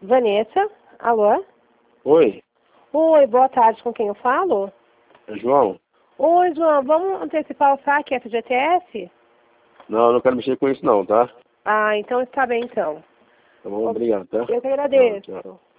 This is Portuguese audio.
Vanessa, alô? Oi, Oi, boa tarde, com quem eu falo? é João? Oi, João, vamos antecipar o saque FGTS? Não, eu não quero mexer com isso não, tá? Ah, então está bem então. Tá bom, obrigado, tá? Eu que agradeço. Tchau, tchau.